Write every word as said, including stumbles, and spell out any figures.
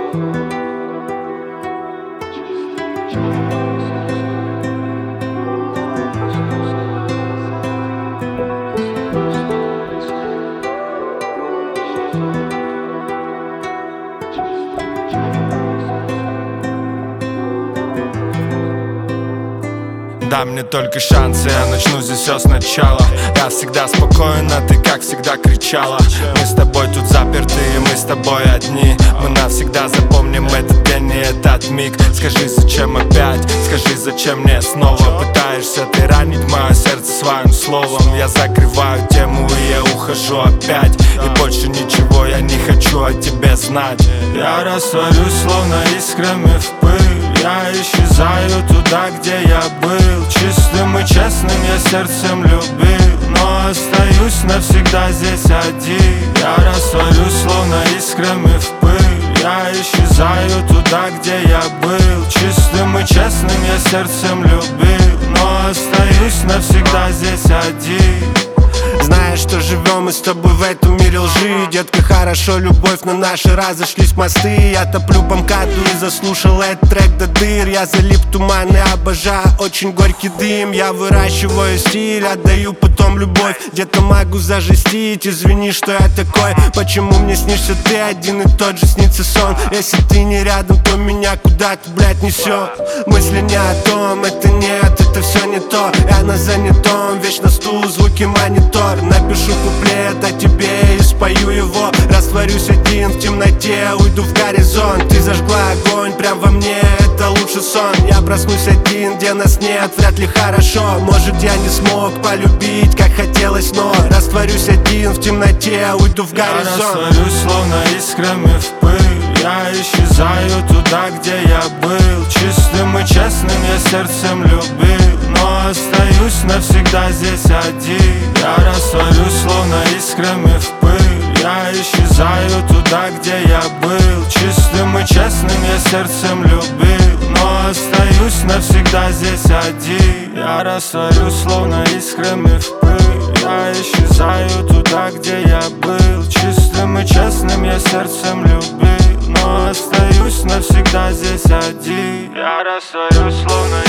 Дай мне только шанс, и я начну здесь все сначала. Я всегда спокоен, а ты как всегда кричала. Мы с тобой тут заперты, и мы с тобой одни. Мы навсегда запомним этот день и этот миг. Скажи, зачем опять, скажи, зачем мне снова. Пытаешься ты ранить мое сердце своим словом. Я закрываю тему, и я ухожу опять. И больше ничего я не хочу о тебе знать. Я растворюсь, словно искрами в пыль. Я исчезаю туда, где я был. Чистым и честным я сердцем любил, но остаюсь навсегда здесь один. Я растворюсь, словно искрами в пыль. Я исчезаю туда, где я был. Чистым и честным я сердцем любил, но остаюсь навсегда здесь один. Знаешь, что живем мы с тобой в этом мире лжи. Детка, хорошо, любовь, но наши разошлись мосты. Я топлю по МКАДу и заслушал этот трек до дыр. Я залип в туман и обожаю очень горький дым. Я выращиваю стиль, отдаю потом любовь. Где-то могу зажестить, извини, что я такой. Почему мне снишься ты, один и тот же снится сон? Если ты не рядом, то меня куда-то, блядь, несет. Мысли не о том, это нет, это все не то. Я на занятом, вечно стул, звуки монитор. Напишу куплет о тебе и спою его. Растворюсь один в темноте, уйду в горизонт. Ты зажгла огонь прям во мне, это лучший сон. Я проснусь один, где нас нет, вряд ли хорошо. Может, я не смог полюбить, как хотелось, но растворюсь один в темноте, уйду в горизонт. Я растворюсь, словно искрами в пыль. Я исчезаю туда, где я был. Чистым и честным я сердцем любил, но остаюсь навсегда здесь один. Я растворюсь, словно искрами в пыль. Я исчезаю туда, где я был. Чистым и честным я сердцем любил, но остаюсь навсегда здесь один. Я растворюсь, словно искрами в пыль. Я исчезаю туда, где я был. Чистым и честным я сердцем любил, но остаюсь навсегда здесь один. Я растворюсь, словно